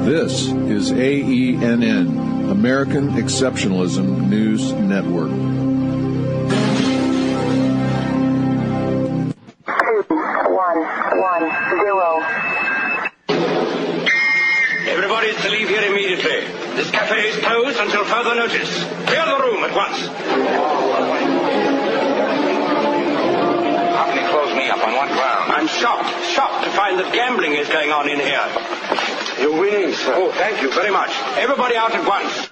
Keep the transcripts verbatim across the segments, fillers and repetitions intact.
This is A E N N, American Exceptionalism News Network. Two, one, one, zero. Everybody is to leave here immediately. This cafe is closed until further notice. Clear the room at once. How can you close me up? On what ground? I'm shocked, shocked to find that gambling is going on in here. You're winning, sir. Oh, thank you very much. Everybody out at once.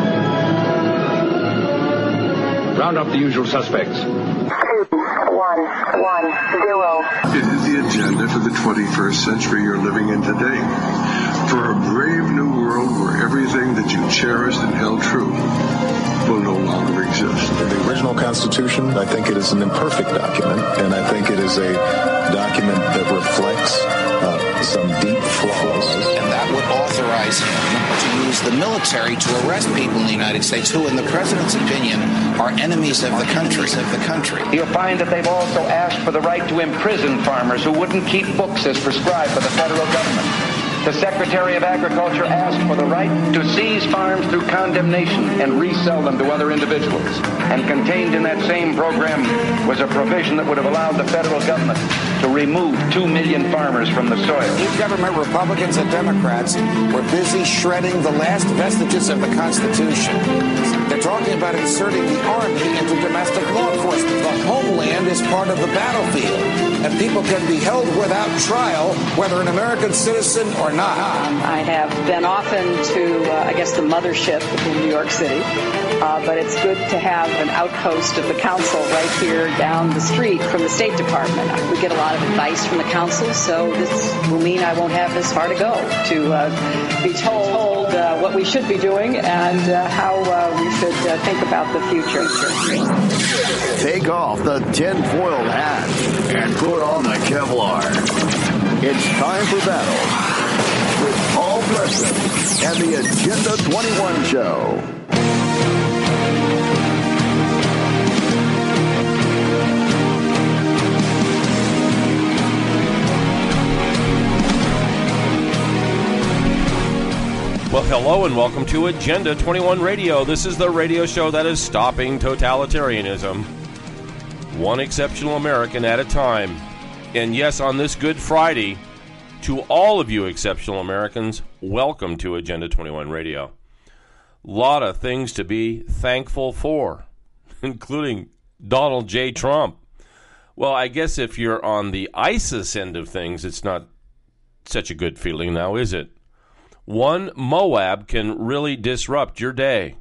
Round up the usual suspects. Two, one, one, zero. It is the agenda for the twenty-first century you're living in today. For a brave new world where everything that you cherished and held true will no longer exist. The original Constitution, I think it is an imperfect document, and I think it is a document that reflects uh, some deep flaws. And that would authorize him to use the military to arrest people in the United States who, in the president's opinion, are enemies of the country. Of the country. You'll find that they've also asked for the right to imprison farmers who wouldn't keep books as prescribed by the federal government. The Secretary of Agriculture asked for the right to seize farms through condemnation and resell them to other individuals. And contained in that same program was a provision that would have allowed the federal government to remove two million farmers from the soil. New government, Republicans and Democrats, were busy shredding the last vestiges of the Constitution. They're talking about inserting the Army into domestic law enforcement. The homeland is part of the battlefield, and people can be held without trial, whether an American citizen or not. I have been often to, uh, I guess, the mothership in New York City, uh, but it's good to have an outpost of the council right here down the street from the State Department. We get a lot of advice from the council, so this will mean I won't have this far to go to uh, be told uh, what we should be doing and uh, how uh, we should uh, think about the future. Take off the tinfoil hat and put on the Kevlar. It's time for battle with Paul Preston and the Agenda twenty-one Show. Well, hello and welcome to Agenda twenty-one Radio. This is the radio show that is stopping totalitarianism, one exceptional American at a time. And yes, on this Good Friday, to all of you exceptional Americans, welcome to Agenda twenty-one Radio. Lot of things to be thankful for, including Donald J. Trump. Well, I guess if you're on the ISIS end of things, it's not such a good feeling now, is it? One Moab can really disrupt your day.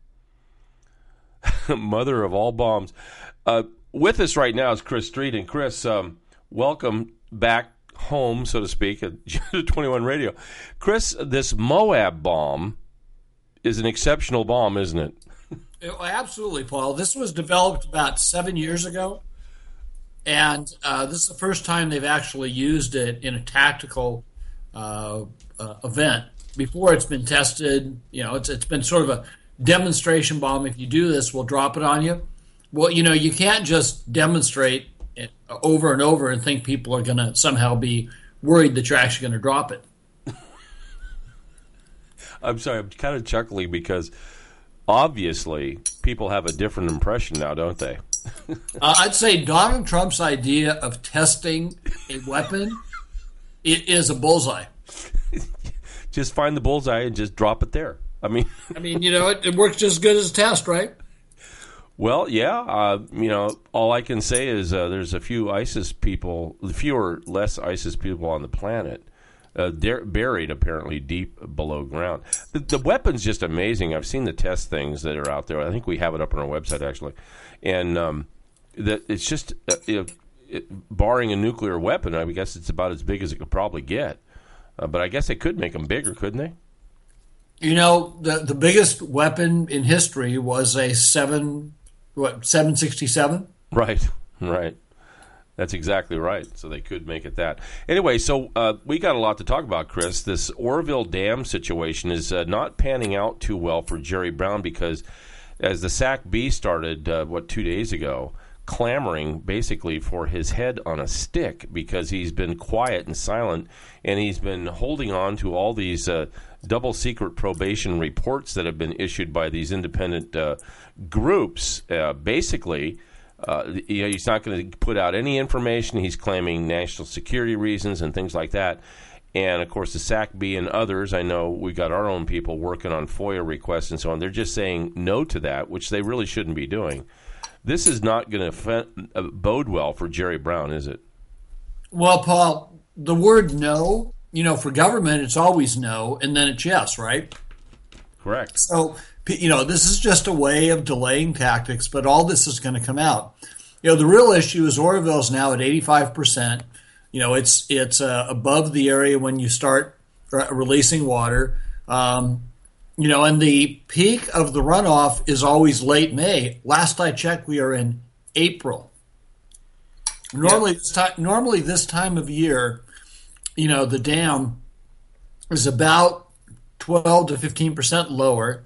Mother of all bombs. Uh, with us right now is Chris Street. And Chris, um, welcome back home, so to speak, at twenty-one Radio. Chris, this Moab bomb is an exceptional bomb, isn't it? Absolutely, Paul. This was developed about seven years ago. And uh, this is the first time they've actually used it in a tactical uh, uh, event. Before it's been tested, you know, it's it's been sort of a demonstration bomb. If you do this, we'll drop it on you. Well, you know, you can't just demonstrate it over and over and think people are going to somehow be worried that you're actually going to drop it. I'm sorry, I'm kind of chuckling because obviously people have a different impression now, don't they? uh, I'd say Donald Trump's idea of testing a weapon it is a bullseye. Just find the bullseye and just drop it there. I mean, I mean, you know, it, it works just as good as a test, right? Well, yeah. Uh, you know, all I can say is uh, there's a few ISIS people, fewer, less ISIS people on the planet, uh, they're buried apparently deep below ground. The, the weapon's just amazing. I've seen the test things that are out there. I think we have it up on our website actually, and um, that it's just uh, it, it, barring a nuclear weapon, I guess it's about as big as it could probably get. Uh, but I guess they could make them bigger, couldn't they? You know, the the biggest weapon in history was a seven what seven sixty-seven. Right, right. That's exactly right. So they could make it that. Anyway, so uh, we got a lot to talk about, Chris. This Oroville Dam situation is uh, not panning out too well for Jerry Brown because as the S A C B started, uh, what, two days ago, clamoring basically for his head on a stick because he's been quiet and silent, and he's been holding on to all these uh, double secret probation reports that have been issued by these independent uh, groups. Uh, basically, uh, you know, he's not going to put out any information. He's claiming national security reasons and things like that. And, of course, the S A C B and others, I know we got our own people working on FOIA requests and so on. They're just saying no to that, which they really shouldn't be doing. This is not going to uh, bode well for Jerry Brown, is it? Well, Paul, the word no, you know, for government, it's always no, and then it's yes, right? Correct. So, you know, this is just a way of delaying tactics, but all this is going to come out. You know, the real issue is Oroville's now at eighty-five percent. You know, it's it's uh, above the area when you start re- releasing water. Um, you know, and the peak of the runoff is always late May. Last I checked, we are in April. Normally, yeah. this time, normally this time of year, you know, the dam is about twelve to fifteen percent lower,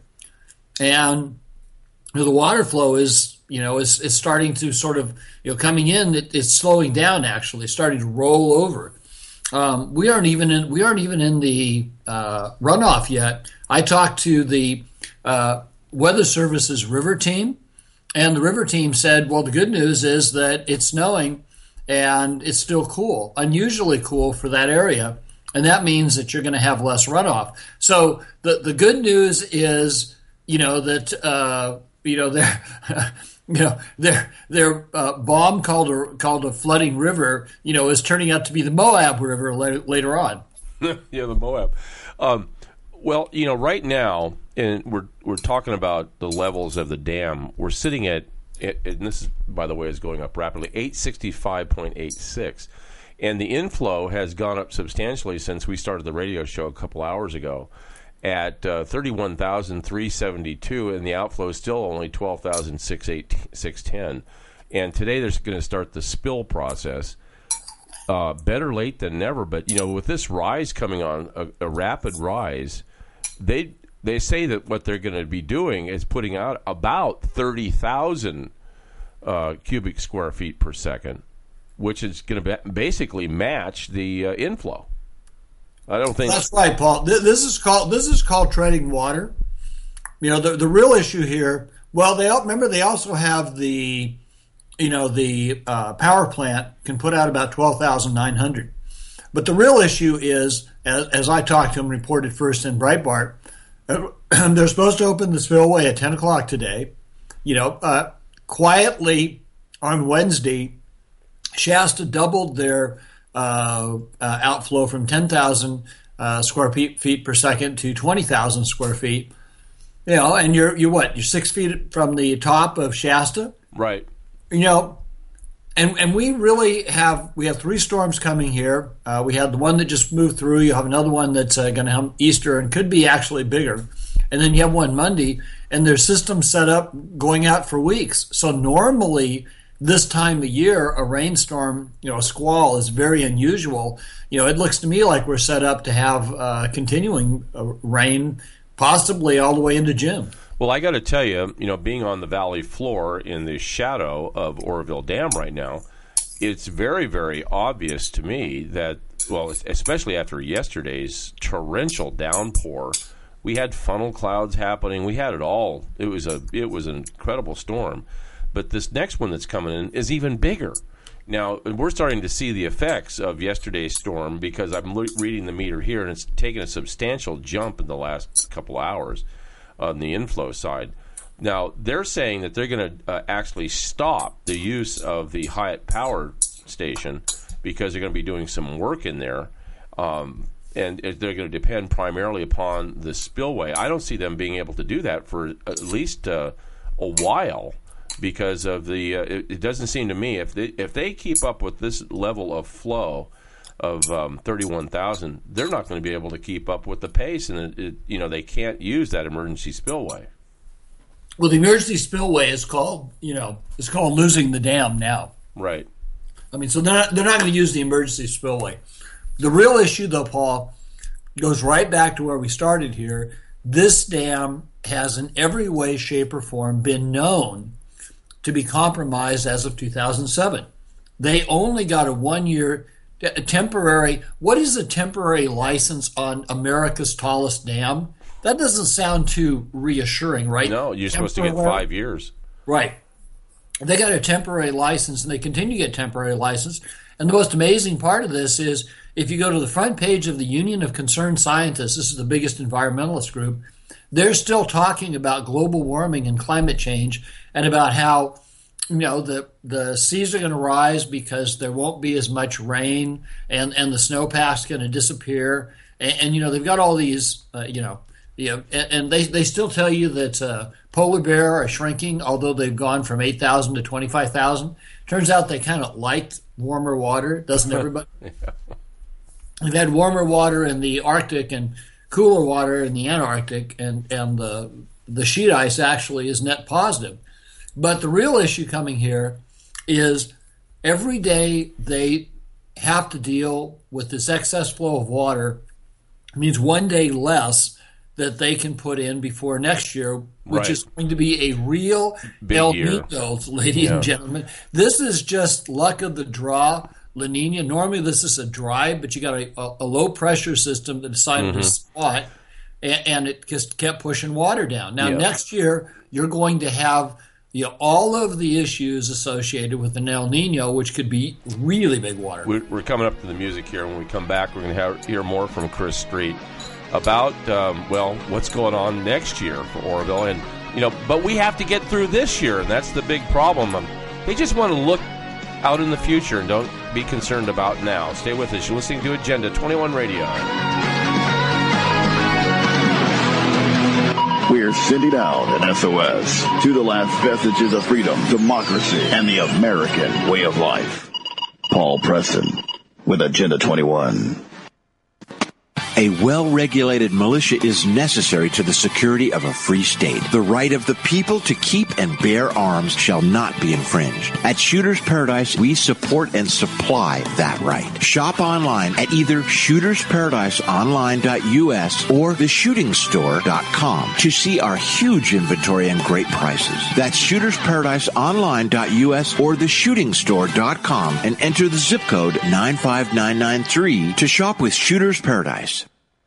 and you know, the water flow is, you know, is, is starting to sort of, you know, coming in. It, it's slowing down. Actually, it's starting to roll over. Um, we aren't even in. We aren't even in the uh, runoff yet. I talked to the uh, Weather Service's river team, and the river team said, "Well, the good news is that it's snowing, and it's still cool, unusually cool for that area, and that means that you're going to have less runoff." So the the good news is, you know, that uh, you know they're. You know, their their uh, bomb called a called a flooding river, you know, is turning out to be the Moab River later, later on. Yeah, the Moab. Um, well, you know, right now, and we're we're talking about the levels of the dam. We're sitting at, and this is, by the way, is going up rapidly, eight sixty-five point eight six, and the inflow has gone up substantially since we started the radio show a couple hours ago, at uh, thirty-one thousand three hundred seventy-two, and the outflow is still only twelve thousand six hundred ten. And today they're going to start the spill process. Uh, better late than never, but, you know, with this rise coming on, a, a rapid rise, they they say that what they're going to be doing is putting out about thirty thousand uh, cubic square feet per second, which is going to basically match the uh, inflow. I don't think that's right, Paul. This is called this is called treading water. You know, the the real issue here. Well, they remember they also have the, you know, the uh, power plant can put out about twelve thousand nine hundred. But the real issue is, as, as I talked to them, reported first in Breitbart, uh, they're supposed to open the spillway at ten o'clock today. You know, uh, quietly on Wednesday, Shasta doubled their Uh, uh, outflow from ten thousand uh, square feet, feet per second to twenty thousand square feet. You know, and you're you're what? You're six feet from the top of Shasta, right? You know, and and we really have we have three storms coming here. Uh, we have the one that just moved through. You have another one that's uh, going to have Easter and could be actually bigger, and then you have one Monday, and their system set up going out for weeks. So normally, this time of year, a rainstorm, you know, a squall is very unusual. You know, it looks to me like we're set up to have uh, continuing uh, rain, possibly all the way into June. Well, I got to tell you, you know, being on the valley floor in the shadow of Oroville Dam right now, it's very, very obvious to me that, well, especially after yesterday's torrential downpour, we had funnel clouds happening. We had it all. It was a, it was an incredible storm. But this next one that's coming in is even bigger. Now, we're starting to see the effects of yesterday's storm because I'm le- reading the meter here, and it's taken a substantial jump in the last couple hours on the inflow side. Now, they're saying that they're going to uh, actually stop the use of the Hyatt Power Station because they're going to be doing some work in there, um, and they're going to depend primarily upon the spillway. I don't see them being able to do that for at least uh, a while. Because of the, uh, it, it doesn't seem to me if they if they keep up with this level of flow of um, thirty-one thousand, they're not going to be able to keep up with the pace, and it, it, you know they can't use that emergency spillway. Well, the emergency spillway is called, you know, it's called losing the dam now. Right. I mean, so they're not, they're not going to use the emergency spillway. The real issue, though, Paul, goes right back to where we started here. This dam has in every way, shape, or form been known to be compromised as of two thousand seven. They only got a one-year a temporary, what is a temporary license on America's tallest dam? That doesn't sound too reassuring, right? No, you're supposed to get five years. Right. They got a temporary license, and they continue to get temporary license. And the most amazing part of this is if you go to the front page of the Union of Concerned Scientists, this is the biggest environmentalist group, they're still talking about global warming and climate change and about how, you know, the, the seas are going to rise because there won't be as much rain and, and the snowpack's going to disappear. And, and, you know, they've got all these, uh, you know, you know, and, and they, they still tell you that uh, polar bear are shrinking, although they've gone from eight thousand to twenty-five thousand. Turns out they kind of liked warmer water, doesn't everybody? Yeah. They've had warmer water in the Arctic and cooler water in the Antarctic, and, and the, the sheet ice actually is net positive. But the real issue coming here is every day they have to deal with this excess flow of water. It means one day less that they can put in before next year, which right. is going to be a real Big El Nino, ladies yeah. and gentlemen. This is just luck of the draw, La Nina. Normally this is a dry, but you got a, a low pressure system that decided mm-hmm. to spot, and, and it just kept pushing water down. Now yeah. next year you're going to have you know, all of the issues associated with an El Nino, which could be really big water. We're, we're coming up to the music here. When we come back, we're going to hear more from Chris Street about, um, well, what's going on next year for Oroville. And, you know, but we have to get through this year, and that's the big problem. Um, they just want to look out in the future and don't be concerned about now. Stay with us. You're listening to Agenda twenty-one Radio. We're sending out an S O S to the last vestiges of freedom, democracy, and the American way of life. Paul Preston with Agenda twenty-one. A well-regulated militia is necessary to the security of a free state. The right of the people to keep and bear arms shall not be infringed. At Shooters Paradise, we support and supply that right. Shop online at either shooters paradise online dot U S or the shooting store dot com to see our huge inventory and great prices. That's shooters paradise online dot U S or the shooting store dot com and enter the zip code nine five nine nine three to shop with Shooters Paradise.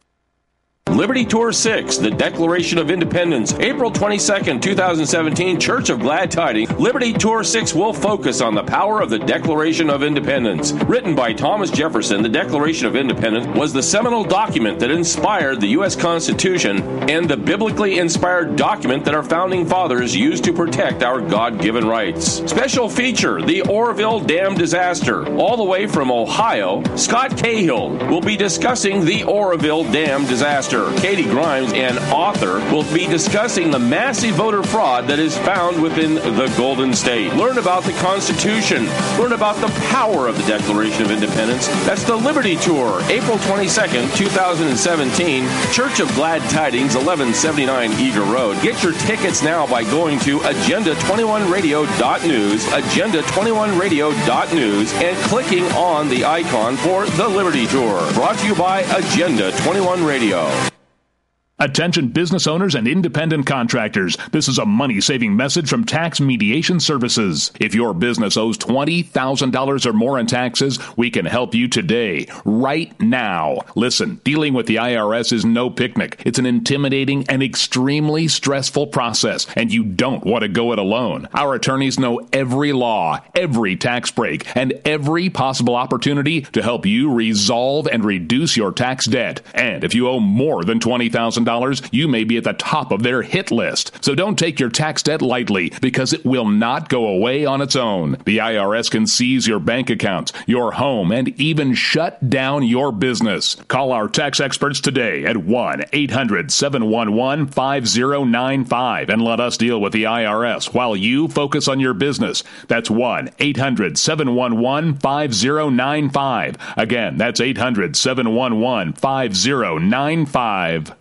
Liberty Tour six, the Declaration of Independence, April twenty-second, twenty seventeen, Church of Glad Tidings. Liberty Tour six will focus on the power of the Declaration of Independence. Written by Thomas Jefferson, the Declaration of Independence was the seminal document that inspired the U S Constitution and the biblically inspired document that our founding fathers used to protect our God-given rights. Special feature, the Oroville Dam disaster. All the way from Ohio, Scott Cahill will be discussing the Oroville Dam disaster. Katie Grimes, an author, will be discussing the massive voter fraud that is found within the Golden State. Learn about the Constitution. Learn about the power of the Declaration of Independence. That's the Liberty Tour, April twenty-second, twenty seventeen, Church of Glad Tidings, eleven seventy-nine Eager Road. Get your tickets now by going to agenda twenty-one radio dot news, agenda twenty-one radio dot news, and clicking on the icon for the Liberty Tour. Brought to you by Agenda twenty-one Radio. Attention business owners and independent contractors. This is a money-saving message from Tax Mediation Services. If your business owes twenty thousand dollars or more in taxes, we can help you today, right now. Listen, dealing with the I R S is no picnic. It's an intimidating and extremely stressful process, and you don't want to go it alone. Our attorneys know every law, every tax break, and every possible opportunity to help you resolve and reduce your tax debt. And if you owe more than twenty thousand dollars, you may be at the top of their hit list. So don't take your tax debt lightly, because it will not go away on its own. The I R S can seize your bank accounts, your home, and even shut down your business. Call our tax experts today at one eight hundred seven one one five zero nine five and let us deal with the I R S while you focus on your business. That's one eight hundred seven one one five zero nine five. Again, that's eight hundred seven one one five zero nine five.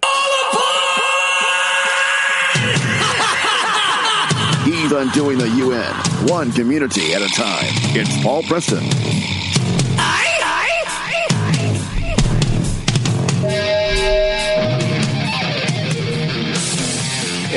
He's undoing the U N, one community at a time. It's Paul Preston.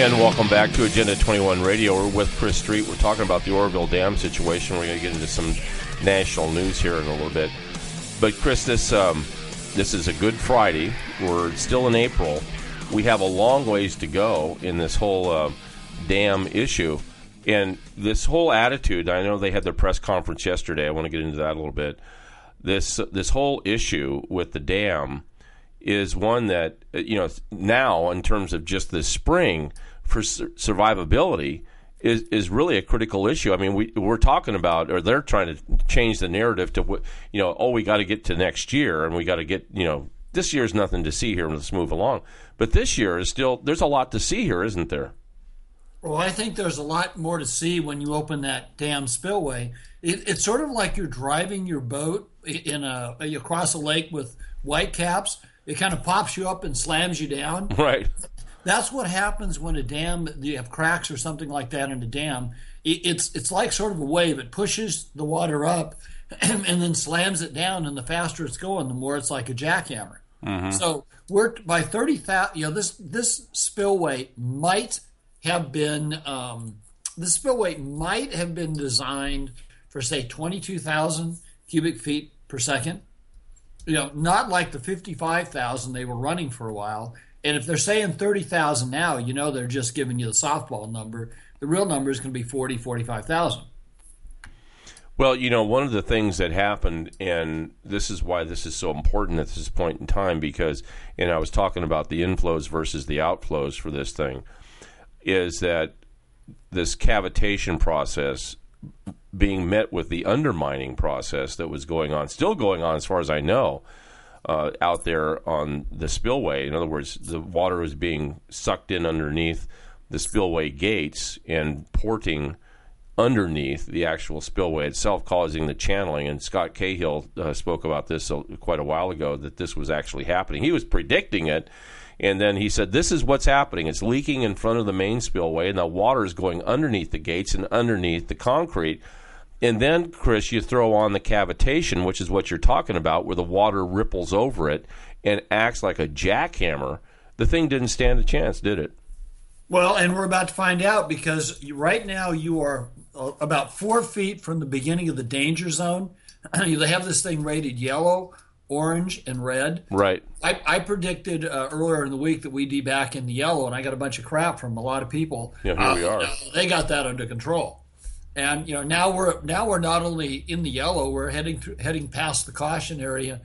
And welcome back to Agenda twenty-one Radio. We're with Chris Street. We're talking about the Oroville Dam situation. We're going to get into some national news here in a little bit. But, Chris, this um, this is a Good Friday. We're still in April. We have a long ways to go in this whole uh, dam issue. And this whole attitude, I know they had their press conference yesterday. I want to get into that a little bit. This, this whole issue with the dam is one that, you know, now in terms of just this spring for sur- survivability is is really a critical issue. I mean, we, we're talking about, or they're trying to change the narrative to, you know, oh, we got to get to next year and we got to get, you know, this year's nothing to see here. Let's move along. But this year is still, there's a lot to see here, isn't there? Well, I think there's a lot more to see when you open that dam spillway. It, it's sort of like you're driving your boat in a across a lake with whitecaps. It kind of pops you up and slams you down. Right. That's what happens when a dam, you have cracks or something like that in a dam. It, it's it's like sort of a wave. It pushes the water up and, and then slams it down. And the faster it's going, the more it's like a jackhammer. Mm-hmm. So we're by thirty thousand. You know, this this spillway might have been um, this spillway might have been designed for say twenty-two thousand cubic feet per second. You know, not like the fifty-five thousand they were running for a while. And if they're saying thirty thousand now, you know they're just giving you the softball number. The real number is going to be forty, forty-five thousand. Well, you know, one of the things that happened, and this is why this is so important at this point in time, because, and I was talking about the inflows versus the outflows for this thing, is that this cavitation process being met with the undermining process that was going on, still going on as far as I know, uh, out there on the spillway. In other words, the water was being sucked in underneath the spillway gates and porting underneath the actual spillway itself, causing the channeling. And Scott Cahill uh, spoke about this uh, quite a while ago, that this was actually happening. He was predicting it. And then he said, this is what's happening. It's leaking in front of the main spillway, and the water is going underneath the gates and underneath the concrete. And then, Chris, you throw on the cavitation, which is what you're talking about, where the water ripples over it and acts like a jackhammer. The thing didn't stand a chance, did it? Well, and we're about to find out, because right now you are about four feet from the beginning of the danger zone. They have this thing rated yellow, orange, and red. Right. I, I predicted uh, earlier in the week that we'd be back in the yellow, and I got a bunch of crap from a lot of people. Yeah, here uh, we are. They got that under control. And you know, now we're now we're not only in the yellow, we're heading through, heading past the caution area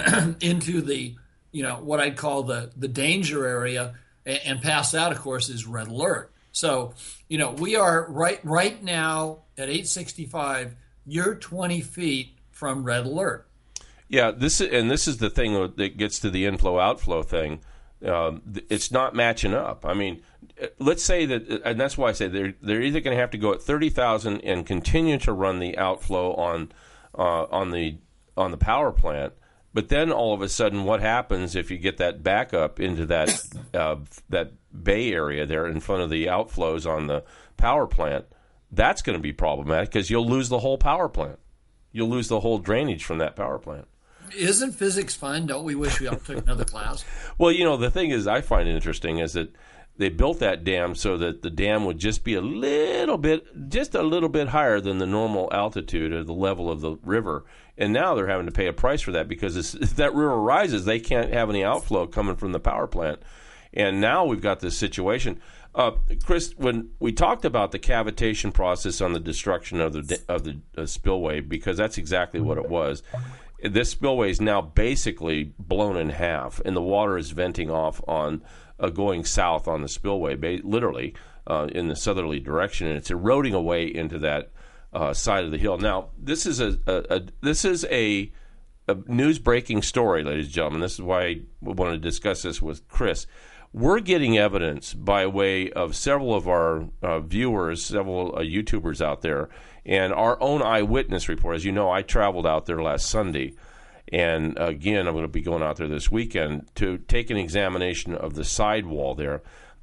into the, you know, what I'd call the the danger area, and, and past that, of course, is red alert. So, you know, we are right right now at eight sixty-five. You're twenty feet from red alert. Yeah, this is, and this is the thing that gets to the inflow outflow thing. Um, it's not matching up. I mean, let's say that, and that's why I say they're they're either going to have to go at thirty thousand and continue to run the outflow on uh, on the on the power plant, but then all of a sudden, what happens if you get that backup into that uh, that bay area there in front of the outflows on the power plant? That's going to be problematic, because you'll lose the whole power plant. You'll lose the whole drainage from that power plant. Isn't physics fun? Don't we wish we all took another class? Well, you know, the thing is, I find it interesting is that they built that dam so that the dam would just be a little bit, just a little bit higher than the normal altitude or the level of the river. And now they're having to pay a price for that, because if that river rises, they can't have any outflow coming from the power plant. And now we've got this situation. Uh, Chris, when we talked about the cavitation process on the destruction of the of the uh, spillway, because that's exactly what it was. This spillway is now basically blown in half, and the water is venting off on uh, going south on the spillway, ba- literally uh, in the southerly direction, and it's eroding away into that uh, side of the hill. Now, this is a, a, a this is a, a news breaking story, ladies and gentlemen. This is why I want to discuss this with Chris. We're getting evidence by way of several of our uh, viewers, several uh, YouTubers out there, and our own eyewitness report. As you know, I traveled out there last Sunday, and again, I'm going to be going out there this weekend to take an examination of the sidewall there.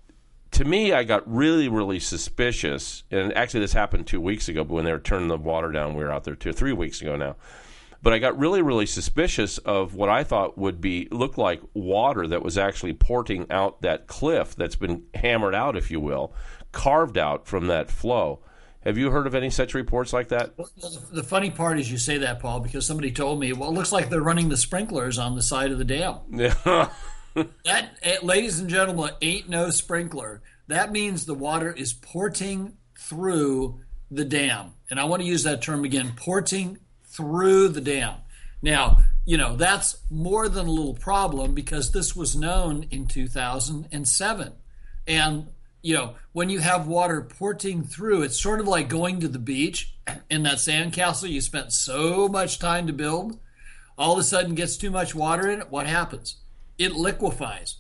To me, I got really, really suspicious, and actually this happened two weeks ago, but when they were turning the water down, we were out there two, three weeks ago now. But I got really, really suspicious of what I thought would be look like water that was actually porting out that cliff that's been hammered out, if you will, carved out from that flow. Have you heard of any such reports like that? Well, the funny part is you say that, Paul, because somebody told me, well, it looks like they're running the sprinklers on the side of the dam. Yeah. That, ladies and gentlemen, ain't no sprinkler. That means the water is porting through the dam. And I want to use that term again, porting through the dam. Now, you know, that's more than a little problem because this was known in two thousand seven. And you know, when you have water porting through, it's sort of like going to the beach in that sandcastle you spent so much time to build. All of a sudden gets too much water in it. What happens? It liquefies.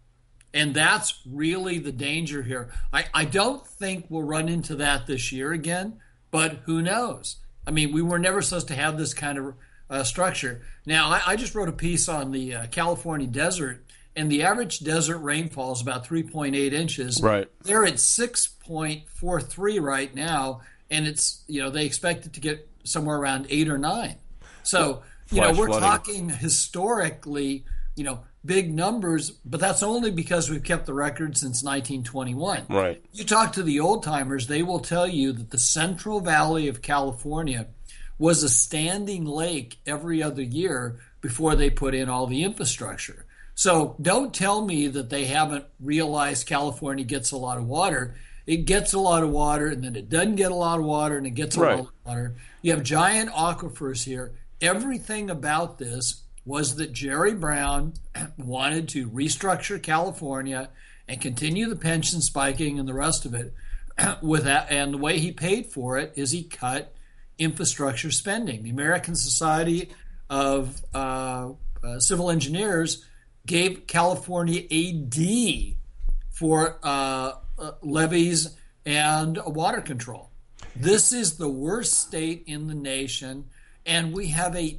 And that's really the danger here. I, I don't think we'll run into that this year again, but who knows? I mean, we were never supposed to have this kind of uh, structure. Now, I, I just wrote a piece on the uh, California desert, and the average desert rainfall is about three point eight inches. Right. They're at six point four three right now, and it's, you know, they expect it to get somewhere around eight or nine. So, you know, we're flooding. talking historically, you know, big numbers, but that's only because we've kept the record since nineteen twenty-one. Right. You talk to the old timers, they will tell you that the Central Valley of California was a standing lake every other year before they put in all the infrastructure. So don't tell me that they haven't realized California gets a lot of water. It gets a lot of water, and then it doesn't get a lot of water, and it gets a Right. lot of water. You have giant aquifers here. Everything about this was that Jerry Brown wanted to restructure California and continue the pension spiking and the rest of it. With that, and the way he paid for it is he cut infrastructure spending. The American Society of uh, uh, Civil Engineers gave California a D for uh, uh, levees and water control. This is the worst state in the nation, and we have a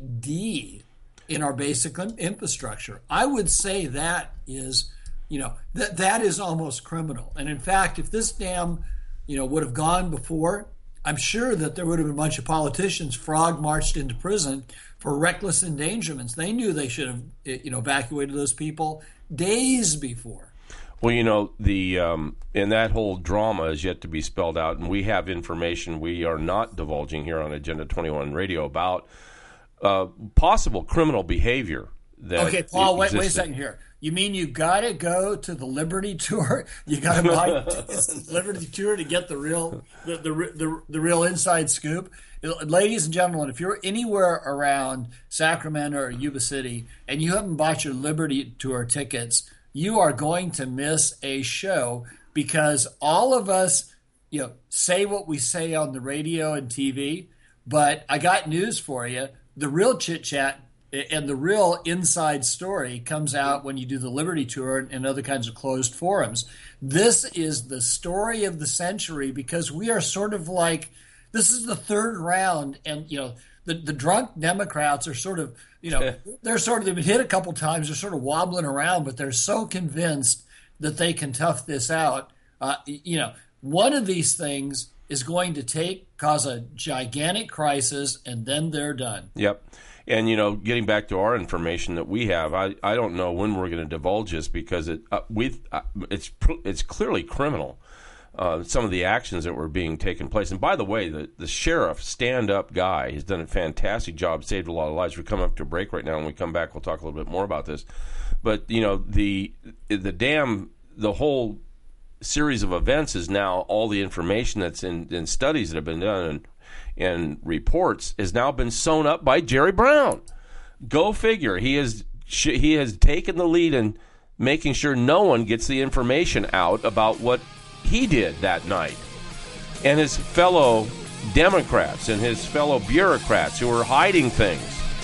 D in our basic infrastructure. I would say that is, you know, that that is almost criminal. And in fact, if this dam, you know, would have gone before, I'm sure that there would have been a bunch of politicians frog marched into prison for reckless endangerments. They knew they should have, you know, evacuated those people days before. Well, you know, the um, and that whole drama is yet to be spelled out, and we have information we are not divulging here on Agenda twenty-one Radio about uh, possible criminal behavior. That okay, Paul, wait, existed. wait a second here. You mean you got to go to the Liberty Tour? You got to buy the Liberty Tour to get the real, the, the the the real inside scoop? Ladies and gentlemen, if you're anywhere around Sacramento or Yuba City and you haven't bought your Liberty Tour tickets, you are going to miss a show, because all of us, you know, say what we say on the radio and T V, but I got news for you. The real chit-chat and the real inside story comes out when you do the Liberty Tour and other kinds of closed forums. This is the story of the century, because we are sort of like, this is the third round, and, you know, the, the drunk Democrats are sort of, you know, they're sort of, they've been hit a couple times, they're sort of wobbling around, but they're so convinced that they can tough this out. Uh, you know, one of these things is going to take, cause a gigantic crisis, and then they're done. Yep. And, you know, getting back to our information that we have, I, I don't know when we're going to divulge this, because it uh, we uh, it's it's clearly criminal, uh, some of the actions that were being taken place. And by the way, the, the sheriff, stand-up guy, has done a fantastic job, saved a lot of lives. We're coming up to a break right now. When we come back, we'll talk a little bit more about this. But, you know, the the dam, the whole series of events is now all the information that's in, in studies that have been done and and reports has now been sewn up by Jerry Brown. Go figure. He has he has taken the lead in making sure no one gets the information out about what he did that night. And his fellow Democrats and his fellow bureaucrats who are hiding things.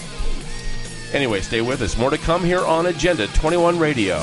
Anyway, stay with us. More to come here on Agenda twenty-one Radio.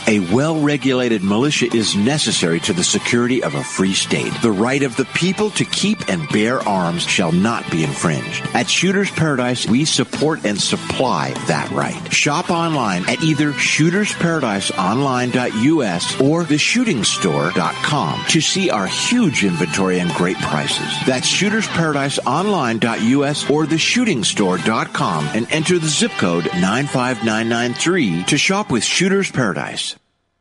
A well-regulated militia is necessary to the security of a free state. The right of the people to keep and bear arms shall not be infringed. At Shooter's Paradise, we support and supply that right. Shop online at either shooters paradise online dot U S or the shooting store dot com to see our huge inventory and great prices. That's shooters paradise online dot U S or the shooting store dot com and enter the zip code nine five nine nine three to shop with Shooter's Paradise.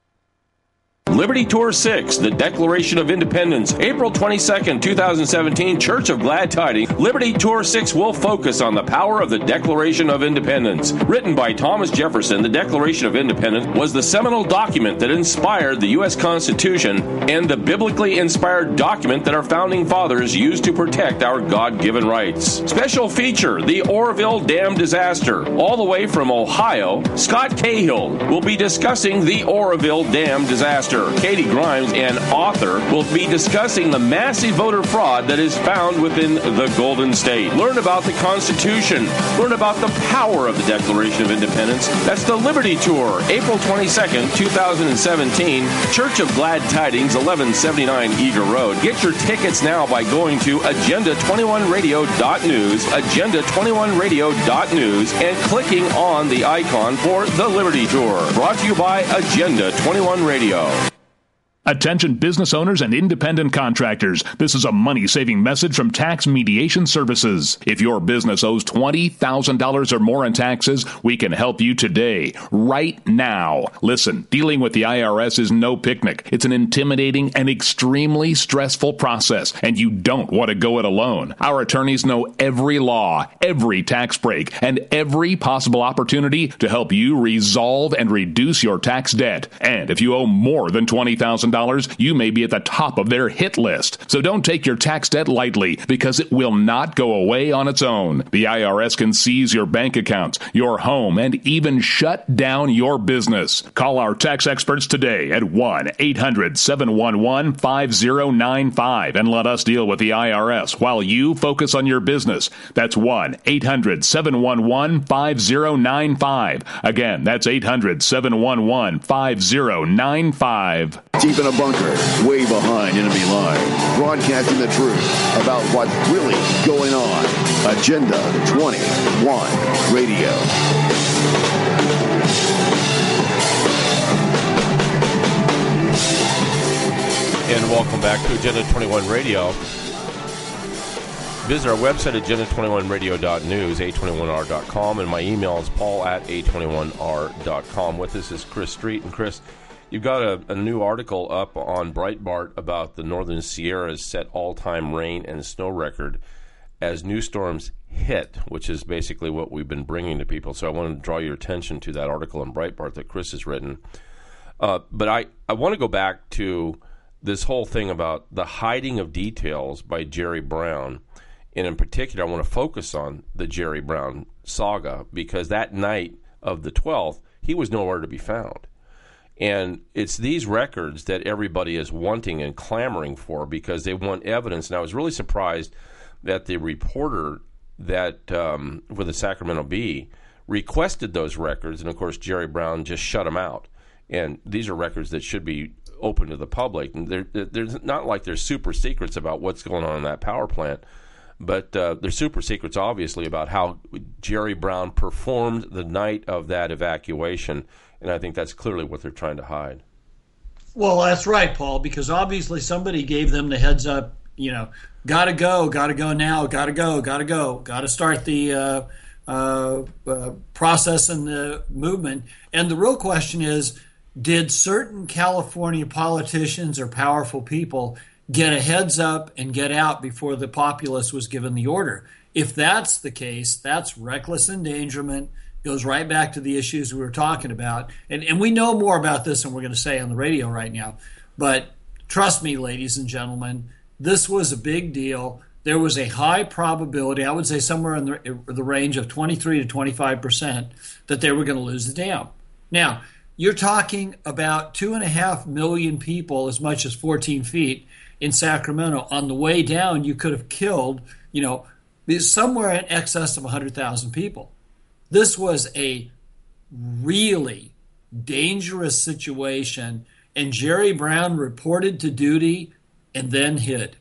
Liberty Tour six, the Declaration of Independence, April twenty-second, twenty seventeen, Church of Glad Tidings. Liberty Tour six will focus on the power of the Declaration of Independence. Written by Thomas Jefferson, the Declaration of Independence was the seminal document that inspired the U S Constitution and the biblically inspired document that our founding fathers used to protect our God-given rights. Special feature, the Oroville Dam disaster. All the way from Ohio, Scott Cahill will be discussing the Oroville Dam disaster. Katie Grimes, an author, will be discussing the massive voter fraud that is found within the Golden State. Learn about the Constitution. Learn about the power of the Declaration of Independence. That's the Liberty Tour, April twenty-second, twenty seventeen, Church of Glad Tidings, eleven seventy-nine Eager Road. Get your tickets now by going to agenda twenty-one radio dot news, agenda twenty-one radio dot news, and clicking on the icon for the Liberty Tour. Brought to you by Agenda twenty-one Radio. Attention business owners and independent contractors. This is a money-saving message from Tax Mediation Services. If your business owes twenty thousand dollars or more in taxes, we can help you today, right now. Listen, dealing with the I R S is no picnic. It's an intimidating and extremely stressful process, and you don't want to go it alone. Our attorneys know every law, every tax break, and every possible opportunity to help you resolve and reduce your tax debt. And if you owe more than twenty thousand dollars, you may be at the top of their hit list. So don't take your tax debt lightly, because it will not go away on its own. The I R S can seize your bank accounts, your home, and even shut down your business. Call our tax experts today at one eight hundred seven one one five zero nine five and let us deal with the I R S while you focus on your business. That's one eight hundred seven one one five zero nine five. Again, that's eight hundred seven one one five zero nine five. Deep in a bunker, way behind enemy lines, broadcasting the truth about what's really going on. Agenda twenty-one Radio. And welcome back to Agenda twenty-one Radio. Visit our website, agenda twenty-one radio dot news, a twenty-one r dot com, and my email is paul at a twenty-one r dot com. With us is Chris Street. And Chris, you've got a, a new article up on Breitbart about the Northern Sierras set all-time rain and snow record as new storms hit, which is basically what we've been bringing to people. So I want to draw your attention to that article in Breitbart that Chris has written. Uh, but I, I want to go back to this whole thing about the hiding of details by Jerry Brown. And in particular, I want to focus on the Jerry Brown saga, because that night of the twelfth, he was nowhere to be found. And it's these records that everybody is wanting and clamoring for, because they want evidence. And I was really surprised that the reporter that um, for the Sacramento Bee requested those records, and of course Jerry Brown just shut them out. And these are records that should be open to the public. And they're, they're not like they're super secrets about what's going on in that power plant, but uh, they're super secrets, obviously, about how Jerry Brown performed the night of that evacuation. And I think that's clearly what they're trying to hide. Well, that's right, Paul, because obviously somebody gave them the heads up, you know, gotta go, gotta go now, gotta go, gotta go, gotta start the uh, uh, uh, process and the movement. And the real question is, did certain California politicians or powerful people get a heads up and get out before the populace was given the order? If that's the case, that's reckless endangerment. Goes right back to the issues we were talking about. And, and we know more about this than we're going to say on the radio right now. But trust me, ladies and gentlemen, this was a big deal. There was a high probability, I would say somewhere in the, the range of twenty-three to twenty-five percent, that they were going to lose the dam. Now, you're talking about two and a half million people, as much as fourteen feet, in Sacramento. On the way down, you could have killed, you know, somewhere in excess of one hundred thousand people. This was a really dangerous situation, and Jerry Brown reported to duty and then hid.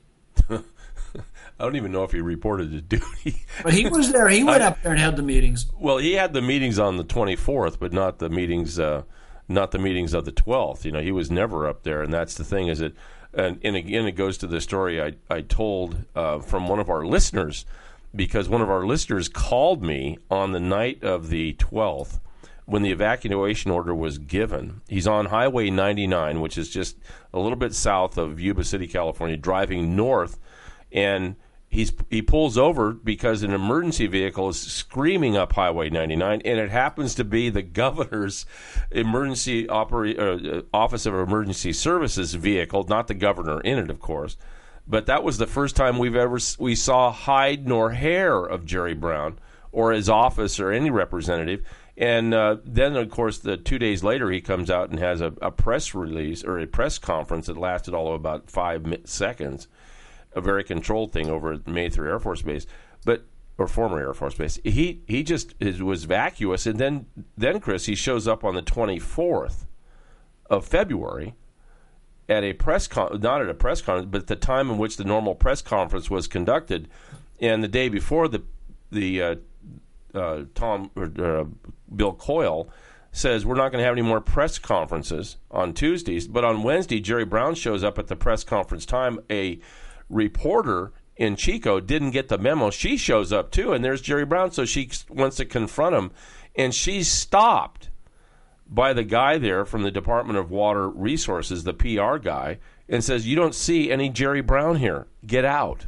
I don't even know if he reported to duty. But he was there. He went I, up there and had the meetings. Well, he had the meetings on the twenty-fourth, but not the meetings, uh, not the meetings of the twelfth. You know, he was never up there, and that's the thing. Is it, and, and again, it goes to the story I I told uh, from one of our listeners, because one of our listeners called me on the night of the twelfth when the evacuation order was given. He's on Highway ninety-nine, which is just a little bit south of Yuba City, California, driving north, and He's he pulls over because an emergency vehicle is screaming up Highway ninety-nine, and it happens to be the governor's emergency opera, uh, Office of Emergency Services vehicle, not the governor in it, of course. But that was the first time we've ever we saw hide nor hair of Jerry Brown or his office or any representative. And uh, then, of course, the two days later, he comes out and has a, a press release or a press conference that lasted all of about five mi- seconds. A very controlled thing over at Mather Air Force Base, but or former Air Force Base. He he just is, was vacuous, and then then Chris, he shows up on the twenty-fourth of February at a press con- not at a press conference, but at the time in which the normal press conference was conducted, and the day before the the uh, uh, Tom or uh, Bill Coyle says we're not going to have any more press conferences on Tuesdays, but on Wednesday Jerry Brown shows up at the press conference time. A reporter in Chico didn't get the memo. She shows up too, and there's Jerry Brown, so she wants to confront him, and she's stopped by the guy there from the Department of Water Resources, the P R guy, and says, "You don't see any Jerry Brown here. Get out."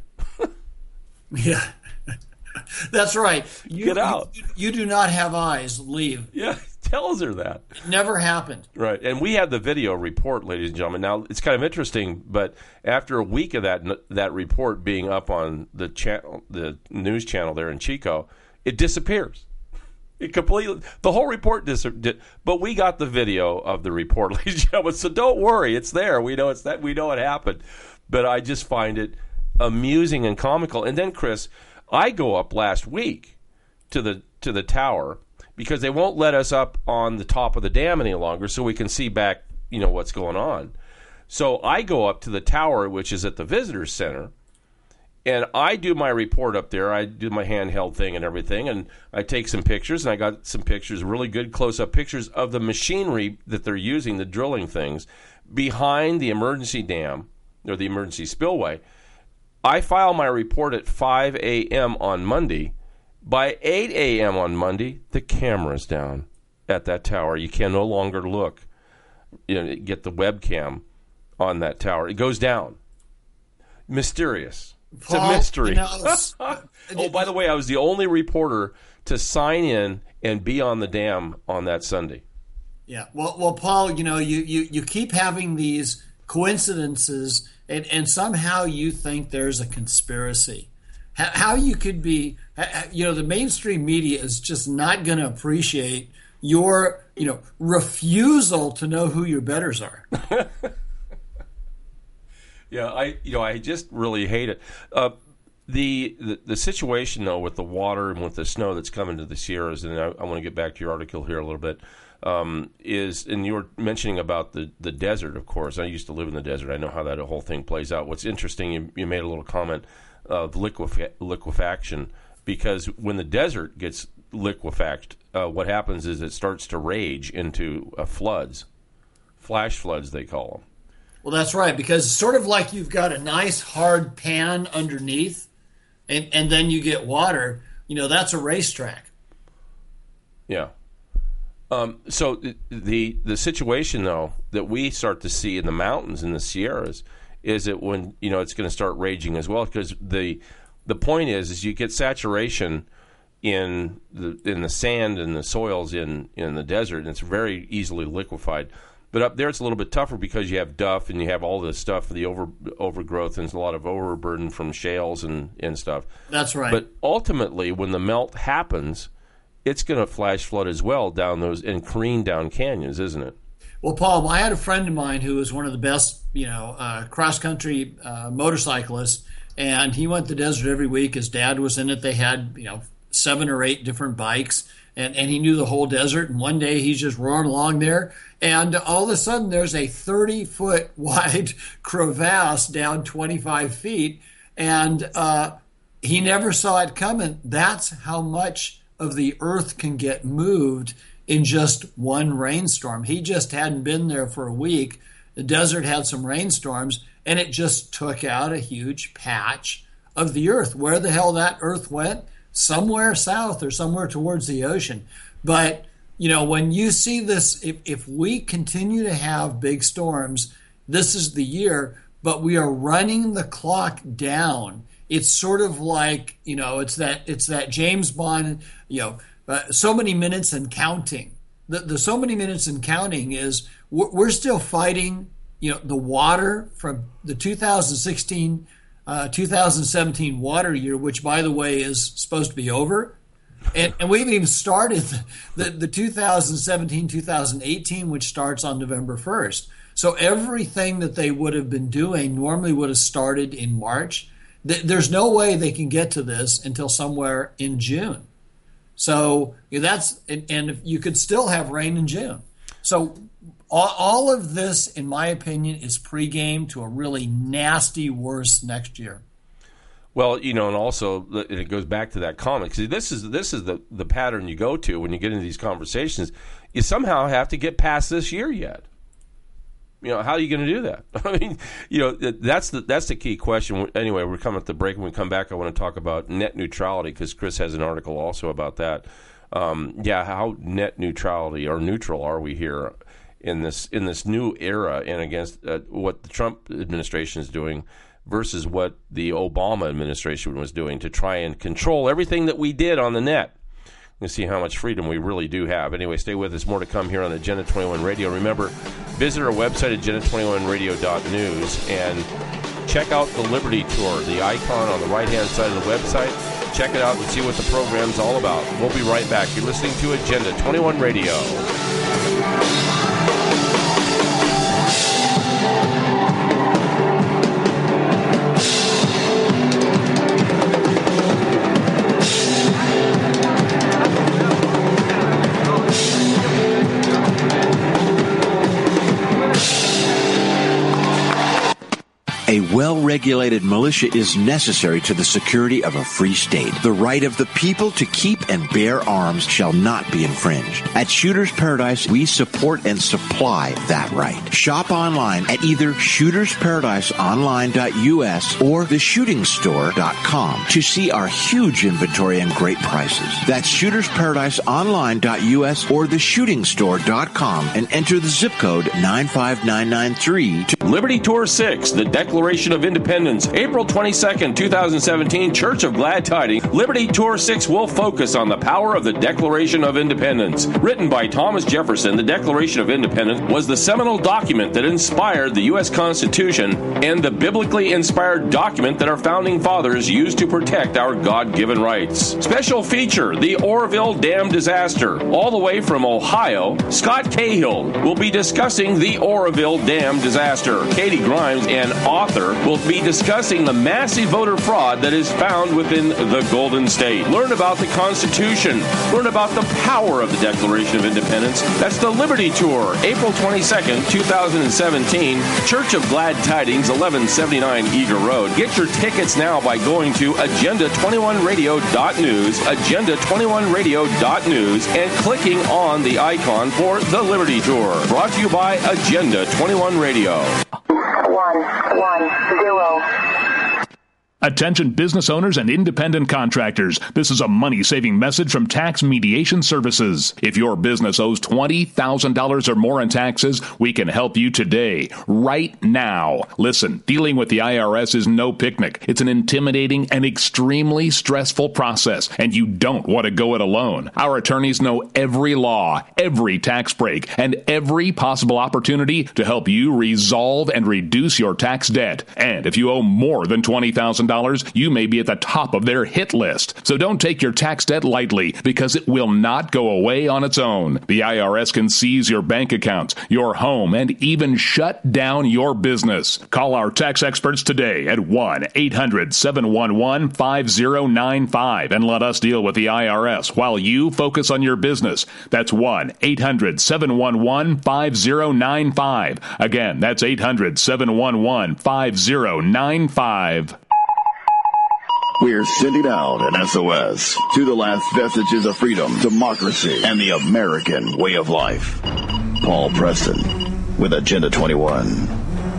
Yeah, that's right. You, Get out. You, you do not have eyes. Leave. Yeah, tells her that. It never happened. Right, and we had the video report, ladies and gentlemen. Now, it's kind of interesting, but after a week of that that report being up on the channel, the news channel there in Chico, it disappears. It completely, the whole report disappeared. But we got the video of the report, ladies and gentlemen, so don't worry, it's there. We know it's that. We know it happened. But I just find it amusing and comical. And then, Chris, I go up last week to the to the tower, because they won't let us up on the top of the dam any longer so we can see back, you know, what's going on. So I go up to the tower, which is at the visitor center, and I do my report up there. I do my handheld thing and everything, and I take some pictures, and I got some pictures, really good close-up pictures of the machinery that they're using, the drilling things, behind the emergency dam, or the emergency spillway. I file my report at five a.m. on Monday. By eight a.m. on Monday, the camera's down at that tower. You can no longer look, you know, get the webcam on that tower. It goes down. Mysterious. It's Paul, a mystery. You know, oh, by the way, I was the only reporter to sign in and be on the dam on that Sunday. Yeah. Well, well, Paul, you know, you, you, you keep having these coincidences, and, and somehow you think there's a conspiracy. How you could be, you know, the mainstream media is just not going to appreciate your, you know, refusal to know who your betters are. Yeah, I, you know, I just really hate it. Uh, the, the the situation though with the water and with the snow that's coming to the Sierras, and I, I want to get back to your article here a little bit. Um, is and you were mentioning about the, the desert, of course. I used to live in the desert. I know how that whole thing plays out. What's interesting, you, you made a little comment of liquef- liquefaction, because when the desert gets liquefact, uh, what happens is it starts to rage into uh, floods, flash floods they call them. Well, that's right, because it's sort of like you've got a nice hard pan underneath, and, and then you get water. You know, that's a racetrack. Yeah. Um, so the, the the situation, though, that we start to see in the mountains in the Sierras is that when, you know, it's going to start raging as well, because the the point is is you get saturation in the in the sand and the soils in, in the desert, and it's very easily liquefied. But up there it's a little bit tougher because you have duff and you have all this stuff, the over overgrowth, and a lot of overburden from shales and, and stuff. That's right. But ultimately, when the melt happens, it's going to flash flood as well down those and careen down canyons, isn't it? Well, Paul, I had a friend of mine who was one of the best, you know, uh, cross-country uh, motorcyclists, and he went to the desert every week. His dad was in it. They had, you know, seven or eight different bikes, and, and he knew the whole desert. And one day he's just roaring along there, and all of a sudden there's a thirty-foot wide crevasse down twenty-five feet, and uh, he never saw it coming. That's how much of the earth can get moved in just one rainstorm. He just hadn't been there for a week. The desert had some rainstorms, and it just took out a huge patch of the earth. Where the hell that earth went? Somewhere south or somewhere towards the ocean. But, you know, when you see this, if, if we continue to have big storms, this is the year, but we are running the clock down. It's sort of like, you know, it's that it's that James Bond, you know, uh, so many minutes and counting. The, the so many minutes and counting is we're, we're still fighting, you know, the water from the two thousand sixteen Uh, two thousand seventeen water year, which, by the way, is supposed to be over. And, and we haven't even started the, the two thousand seventeen two thousand eighteen, which starts on November first. So everything that they would have been doing normally would have started in March. Th- there's no way they can get to this until somewhere in June. So you know, that's, and, and you could still have rain in June. So all, all of this, in my opinion, is pregame to a really nasty worse next year. Well, you know, and also it goes back to that comment. See, this is this is the, the pattern you go to when you get into these conversations. You somehow have to get past this year yet. You know, how are you going to do that? I mean, you know, that's the that's the key question. Anyway, we're coming at the break. When we come back, I want to talk about net neutrality because Chris has an article also about that. Um, yeah, how net neutrality or neutral are we here in this in this new era and against uh, what the Trump administration is doing versus what the Obama administration was doing to try and control everything that we did on the net. You see how much freedom we really do have. Anyway, stay with us. More to come here on Agenda twenty-one Radio. Remember, visit our website, agenda twenty-one radio dot news, and check out the Liberty Tour, the icon on the right-hand side of the website. Check it out and see what the program's all about. We'll be right back. You're listening to Agenda twenty-one Radio. A well-regulated militia is necessary to the security of a free state. The right of the people to keep and bear arms shall not be infringed. At Shooters Paradise, we support and supply that right. Shop online at either shooters paradise online dot u s or the shooting store dot com to see our huge inventory and great prices. That's shooters paradise online dot u s or the shooting store dot com and enter the zip code nine five nine nine three. To Liberty Tour six, the Declaration of Independence, April twenty-second, twenty seventeen, Church of Glad Tidings. Liberty Tour six will focus on the power of the Declaration of Independence. Written by Thomas Jefferson, the Declaration of Independence was the seminal document that inspired the U S Constitution and the biblically inspired document that our founding fathers used to protect our God-given rights. Special feature, the Oroville Dam disaster. All the way from Ohio, Scott Cahill will be discussing the Oroville Dam disaster. Katie Grimes, an author, will be discussing the massive voter fraud that is found within the Golden State. Learn about the Constitution. Learn about the power of the Declaration of Independence. That's the Liberty Tour, April twenty-second, twenty seventeen, Church of Glad Tidings, eleven seventy-nine Eager Road. Get your tickets now by going to agenda twenty-one radio dot news, agenda twenty-one radio dot news, and clicking on the icon for the Liberty Tour. Brought to you by Agenda twenty-one Radio. One, one, zero. Attention business owners and independent contractors. This is a money-saving message from Tax Mediation Services. If your business owes twenty thousand dollars or more in taxes, we can help you today, right now. Listen, dealing with the I R S is no picnic. It's an intimidating and extremely stressful process, and you don't want to go it alone. Our attorneys know every law, every tax break, and every possible opportunity to help you resolve and reduce your tax debt. And if you owe more than twenty thousand dollars, dollars, you may be at the top of their hit list. So don't take your tax debt lightly, because it will not go away on its own. The I R S can seize your bank accounts, your home, and even shut down your business. Call our tax experts today at one eight hundred seven one one five zero nine five and let us deal with the I R S while you focus on your business. That's one eight hundred seven one one five zero nine five. Again, that's eight hundred seven one one five zero nine five. We're sending out an S O S to the last vestiges of freedom, democracy, and the American way of life. Paul Preston with Agenda twenty-one.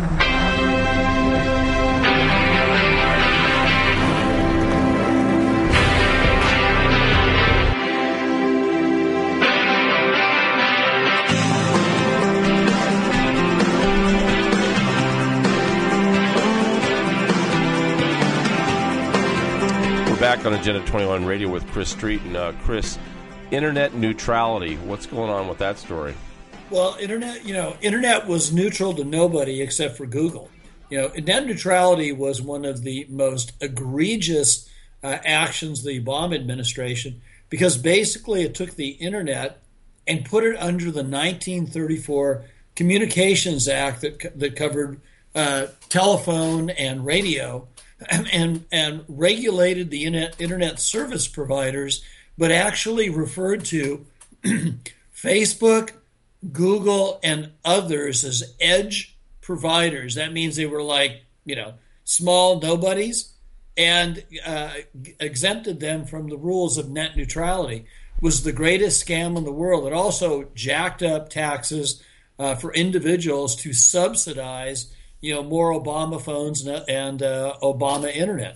Back on Agenda twenty-one Radio with Chris Street. And uh, Chris, internet neutrality, what's going on with that story? Well, internet, you know, internet was neutral to nobody except for Google. You know, net neutrality was one of the most egregious uh, actions of the Obama administration, because basically it took the internet and put it under the nineteen thirty-four Communications Act that that covered uh, telephone and radio. And and regulated the internet, internet service providers, but actually referred to Facebook, Google, and others as edge providers. That means they were like, you know, small nobodies, and uh, exempted them from the rules of net neutrality. Was the greatest scam in the world. It also jacked up taxes uh, for individuals to subsidize, you know, more Obama phones and, and uh, Obama internet.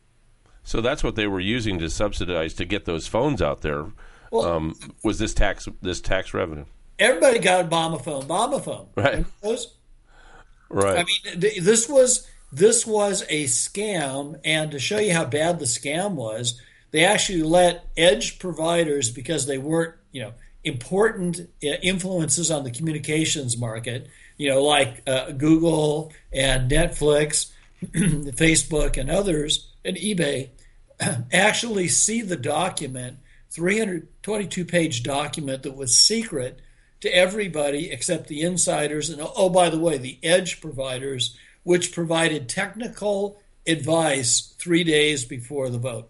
So that's what they were using to subsidize to get those phones out there. Well, um, was this tax this tax revenue? Everybody got a Obama phone, Obama phone, right? Those? Right. I mean, th- this was this was a scam, and to show you how bad the scam was, they actually let edge providers, because they weren't, you know, important influences on the communications market, you know, like uh, Google and Netflix, Facebook and others, and eBay, actually see the document, three hundred twenty-two page document that was secret to everybody except the insiders. And oh, by the way, the edge providers, which provided technical advice three days before the vote.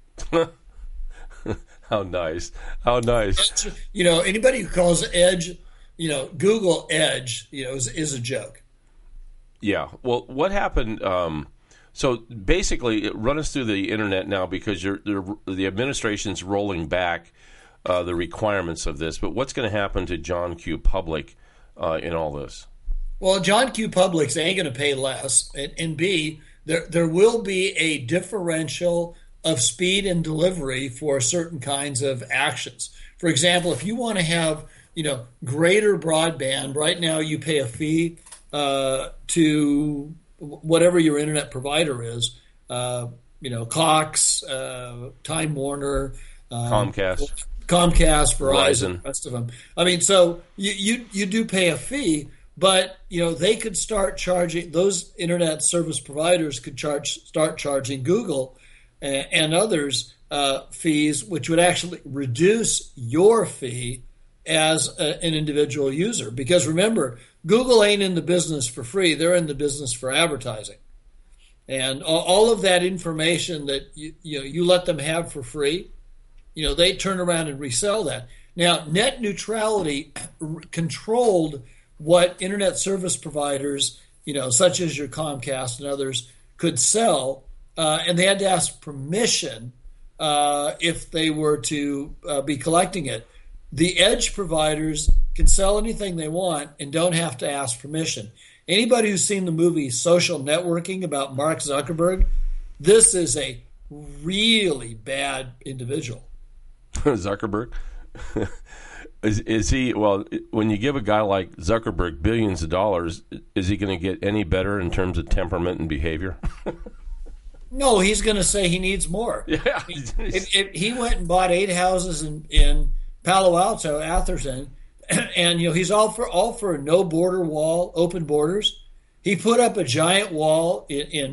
How nice. How nice. You know, anybody who calls Edge, you know, Google Edge, you know, is, is a joke. Yeah. Well, what happened? Um, so basically, run us through the internet now, because you're, the administration's rolling back uh, the requirements of this. But what's going to happen to John Q. Public uh, in all this? Well, John Q. Public ain't going to pay less, and, and B, there there will be a differential of speed and delivery for certain kinds of actions. For example, if you want to have, you know, greater broadband, right now you pay a fee uh, to whatever your internet provider is, uh, you know, Cox, uh, Time Warner, um, Comcast, Comcast, Verizon, Verizon, the rest of them. I mean, so you, you, you do pay a fee, but, you know, they could start charging, those internet service providers could charge, start charging Google and, and others uh, fees, which would actually reduce your fee as a, an individual user. Because remember, Google ain't in the business for free. They're in the business for advertising. And all, all of that information that you, you know, you let them have for free, you know, they turn around and resell that. Now, net neutrality controlled what internet service providers, you know, such as your Comcast and others, could sell, uh, and they had to ask permission uh, if they were to uh, be collecting it. The edge providers can sell anything they want and don't have to ask permission. Anybody who's seen the movie Social Networking about Mark Zuckerberg, this is a really bad individual. Zuckerberg? Is, is he, well, when you give a guy like Zuckerberg billions of dollars, is he going to get any better in terms of temperament and behavior? No, he's going to say he needs more. Yeah. If, if he went and bought eight houses in, in Palo Alto, Atherton, and, you know, he's all for all for a no border wall, open borders. He put up a giant wall in, in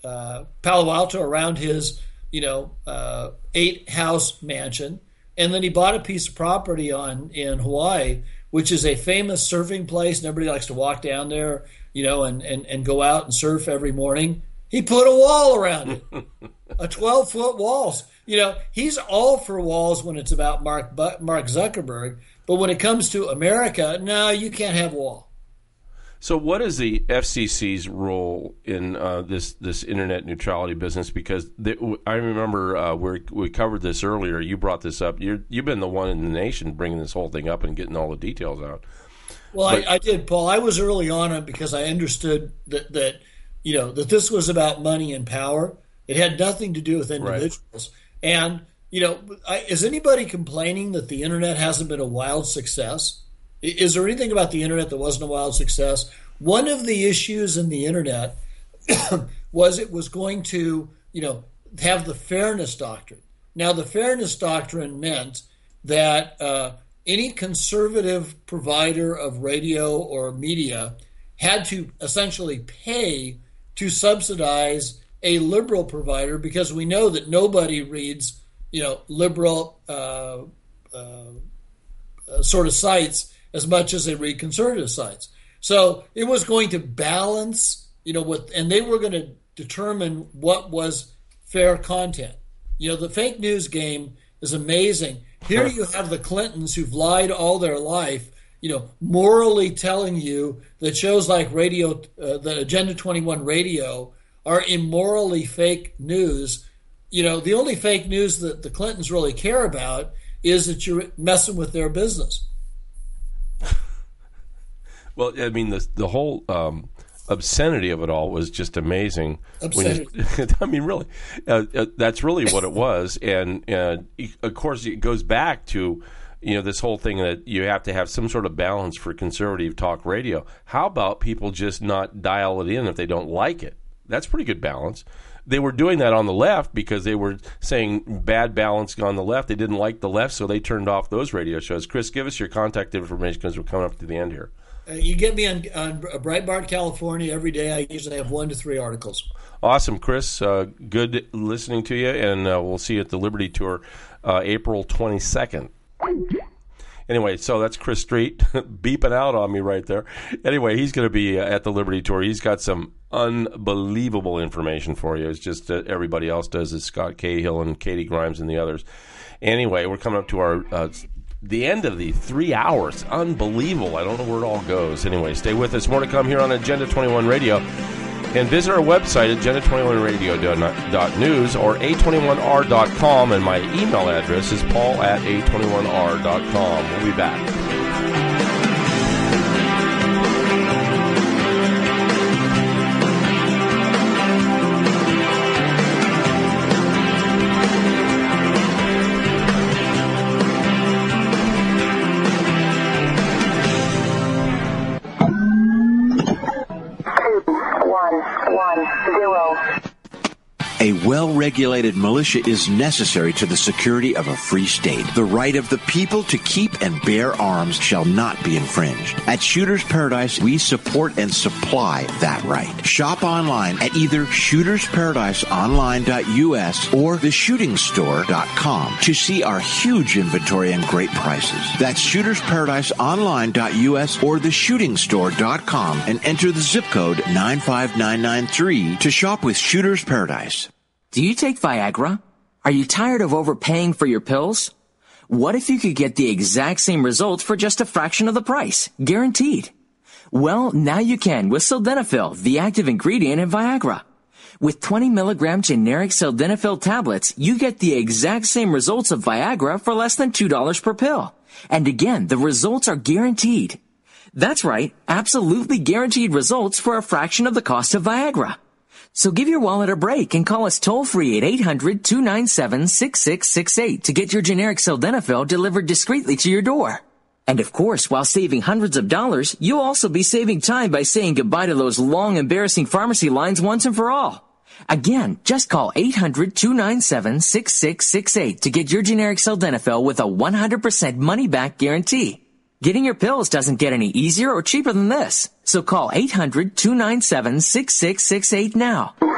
uh, Palo Alto, around his, you know, uh, eight-house mansion, and then he bought a piece of property on in Hawaii, which is a famous surfing place, and everybody likes to walk down there, you know, and, and, and go out and surf every morning. He put a wall around it, a twelve-foot wall. You know, he's all for walls when it's about Mark Mark Zuckerberg, but when it comes to America, no, you can't have a wall. So what is the F C C's role in uh, this this internet neutrality business? Because they, I remember uh, we we covered this earlier. You brought this up. You're, you've been the one in the nation bringing this whole thing up and getting all the details out. Well, but, I, I did, Paul. I was early on it because I understood that, that you know that this was about money and power. It had nothing to do with individuals. Right. And you know, I, is anybody complaining that the internet hasn't been a wild success? Is there anything about the internet that wasn't a wild success? One of the issues in the internet was it was going to, you know, have the fairness doctrine. Now, the fairness doctrine meant that uh, any conservative provider of radio or media had to essentially pay to subsidize a liberal provider, because we know that nobody reads, you know, liberal uh, uh, uh, sort of sites as much as they read conservative sites. So it was going to balance, you know, what, and they were going to determine what was fair content. You know, the fake news game is amazing. Here you have the Clintons who've lied all their life, you know, morally telling you that shows like radio, uh, the Agenda twenty-one radio are immorally fake news. You know, the only fake news that the Clintons really care about is that you're messing with their business. Well, I mean, the the whole um, obscenity of it all was just amazing. Obscenity. You, I mean, really, uh, uh, that's really what it was. And uh, of course, it goes back to, you know, this whole thing that you have to have some sort of balance for conservative talk radio. How about people just not dial it in if they don't like it? That's pretty good balance. They were doing that on the left because they were saying bad balance on the left. They didn't like the left, so they turned off those radio shows. Chris, give us your contact information because we're coming up to the end here. Uh, you get me on, on Breitbart, California every day. I usually have one to three articles. Awesome, Chris. Uh, good listening to you, and uh, we'll see you at the Liberty Tour uh, April twenty-second. Anyway, so that's Chris Street beeping out on me right there. Anyway, he's going to be at the Liberty Tour. He's got some unbelievable information for you. It's just uh, everybody else does is Scott Cahill and Katie Grimes and the others. Anyway, we're coming up to our uh, the end of the three hours. Unbelievable. I don't know where it all goes. Anyway, stay with us. More to come here on Agenda twenty-one Radio. And visit our website, agenda twenty-one radio dot news or a twenty-one r dot com. And my email address is paul at a twenty-one r dot com. We'll be back. A well-regulated militia is necessary to the security of a free state. The right of the people to keep and bear arms shall not be infringed. At Shooter's Paradise, we support and supply that right. Shop online at either shooters paradise online dot u s or the shooting store dot com to see our huge inventory and great prices. That's shooters paradise online dot u s or the shooting store dot com and enter the zip code nine five nine nine three to shop with Shooter's Paradise. Do you take Viagra? Are you tired of overpaying for your pills? What if you could get the exact same results for just a fraction of the price? Guaranteed. Well, now you can with Sildenafil, the active ingredient in Viagra. With twenty milligram generic Sildenafil tablets, you get the exact same results of Viagra for less than two dollars per pill. And again, the results are guaranteed. That's right, absolutely guaranteed results for a fraction of the cost of Viagra. So give your wallet a break and call us toll-free at eight hundred, two nine seven, six six six eight to get your generic Sildenafil delivered discreetly to your door. And of course, while saving hundreds of dollars, you'll also be saving time by saying goodbye to those long, embarrassing pharmacy lines once and for all. Again, just call eight hundred, two nine seven, six six six eight to get your generic Sildenafil with a one hundred percent money-back guarantee. Getting your pills doesn't get any easier or cheaper than this. So call eight hundred, two nine seven, six six six eight now. One.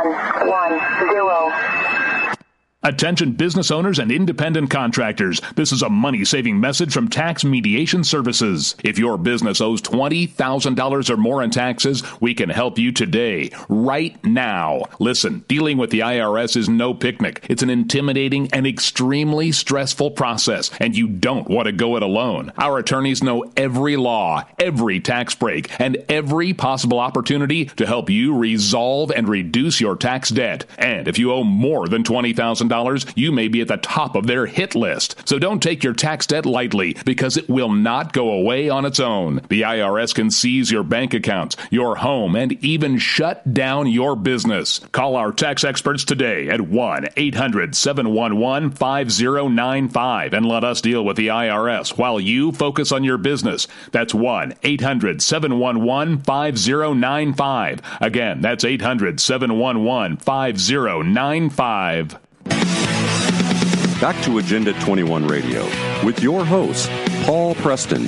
one, one, zero. Attention business owners and independent contractors. This is a money-saving message from Tax Mediation Services. If your business owes twenty thousand dollars or more in taxes, we can help you today, right now. Listen, dealing with the I R S is no picnic. It's an intimidating and extremely stressful process, and you don't want to go it alone. Our attorneys know every law, every tax break, and every possible opportunity to help you resolve and reduce your tax debt. And if you owe more than twenty thousand dollars, you may be at the top of their hit list. So don't take your tax debt lightly, because it will not go away on its own. The I R S can seize your bank accounts, your home, and even shut down your business. Call our tax experts today at one eight hundred seven one one five zero nine five and let us deal with the I R S while you focus on your business. That's one eight hundred seven one one five zero nine five. Again, that's eight hundred seven one one five zero nine five. Back to Agenda twenty-one Radio with your host, Paul Preston.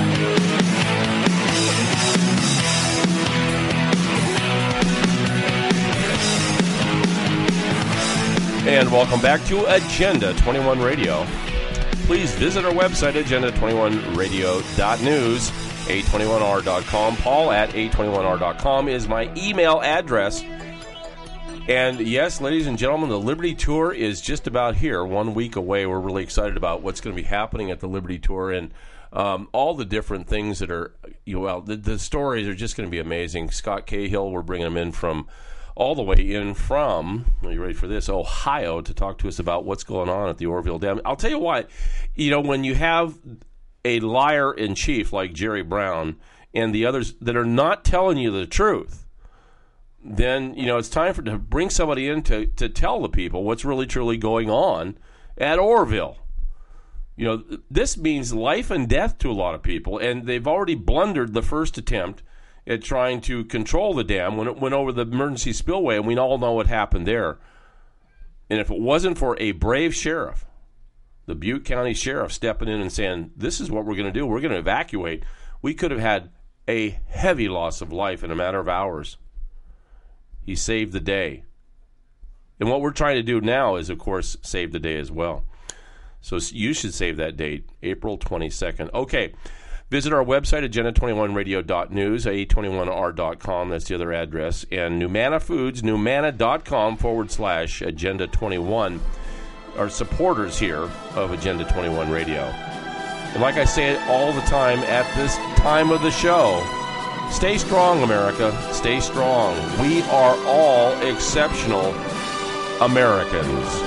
And welcome back to Agenda twenty-one Radio. Please visit our website, agenda twenty-one radio dot news, a twenty-one r dot com. Paul at a twenty-one r dot com is my email address. And yes, ladies and gentlemen, the Liberty Tour is just about here, one week away. We're really excited about what's going to be happening at the Liberty Tour, and um, all the different things that are, you know, well, the, the stories are just going to be amazing. Scott Cahill, we're bringing him in from, all the way in from, are you ready for this, Ohio, to talk to us about what's going on at the Oroville Dam. I'll tell you what, you know, when you have a liar-in-chief like Jerry Brown and the others that are not telling you the truth, then, you know, it's time for to bring somebody in to, to tell the people what's really truly going on at Oroville. You know, this means life and death to a lot of people, and they've already blundered the first attempt at trying to control the dam when it went over the emergency spillway, and we all know what happened there. And if it wasn't for a brave sheriff, the Butte County Sheriff stepping in and saying, this is what we're going to do, we're going to evacuate, we could have had a heavy loss of life in a matter of hours. He saved the day. And what we're trying to do now is, of course, save the day as well. So you should save that date, April twenty-second. Okay, visit our website, agenda twenty-one radio dot news, a twenty-one r dot com. That's the other address. And Numana Foods, numana.com forward slash agenda 21 are supporters here of Agenda twenty-one Radio. And like I say all the time at this time of the show, stay strong, America. Stay strong. We are all exceptional Americans.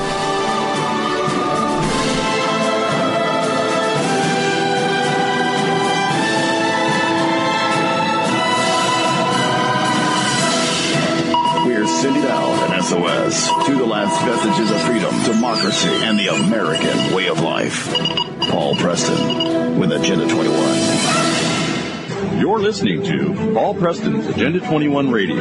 We're sending out an S O S to the last vestiges of freedom, democracy, and the American way of life. Paul Preston with Agenda twenty-one. You're listening to Paul Preston's Agenda twenty-one Radio.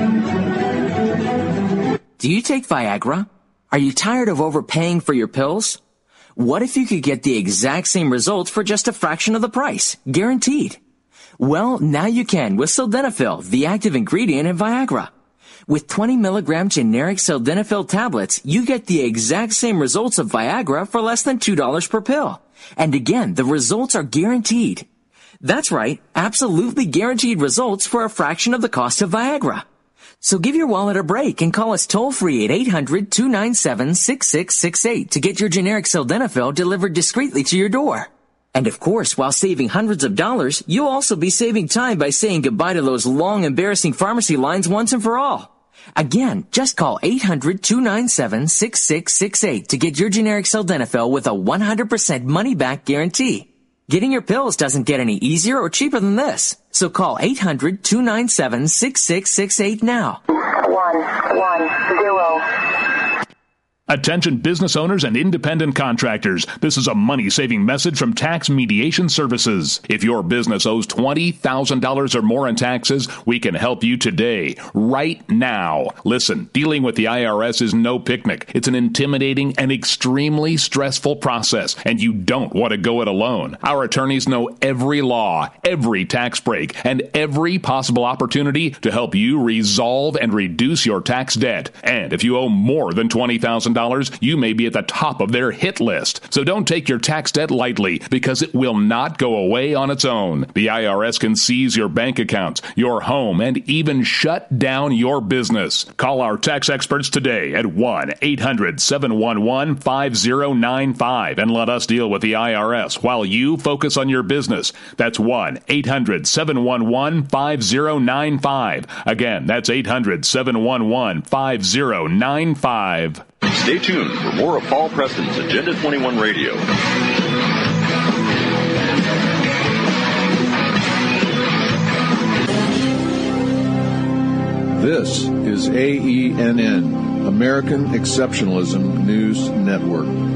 Do you take Viagra? Are you tired of overpaying for your pills? What if you could get the exact same results for just a fraction of the price? Guaranteed. Well, now you can with Sildenafil, the active ingredient in Viagra. With twenty milligram generic Sildenafil tablets, you get the exact same results of Viagra for less than two dollars per pill. And again, the results are guaranteed. That's right, absolutely guaranteed results for a fraction of the cost of Viagra. So give your wallet a break and call us toll-free at eight hundred two nine seven six six six eight to get your generic Sildenafil delivered discreetly to your door. And of course, while saving hundreds of dollars, you'll also be saving time by saying goodbye to those long, embarrassing pharmacy lines once and for all. Again, just call eight hundred two nine seven six six six eight to get your generic Sildenafil with a one hundred percent money-back guarantee. Getting your pills doesn't get any easier or cheaper than this. So call eight hundred two nine seven six six six eight now. One, one, zero. Attention business owners and independent contractors. This is a money-saving message from Tax Mediation Services. If your business owes twenty thousand dollars or more in taxes, we can help you today, right now. Listen, dealing with the I R S is no picnic. It's an intimidating and extremely stressful process, and you don't want to go it alone. Our attorneys know every law, every tax break, and every possible opportunity to help you resolve and reduce your tax debt. And if you owe more than twenty thousand dollars, you may be at the top of their hit list. So don't take your tax debt lightly, because it will not go away on its own. The I R S can seize your bank accounts, your home, and even shut down your business. Call our tax experts today at one eight hundred seven one one five zero nine five and let us deal with the I R S while you focus on your business. That's one eight hundred seven one one five zero nine five. Again, that's eight hundred seven one one five zero nine five. Stay tuned for more of Paul Preston's Agenda twenty-one Radio. This is A E N N, American Exceptionalism News Network.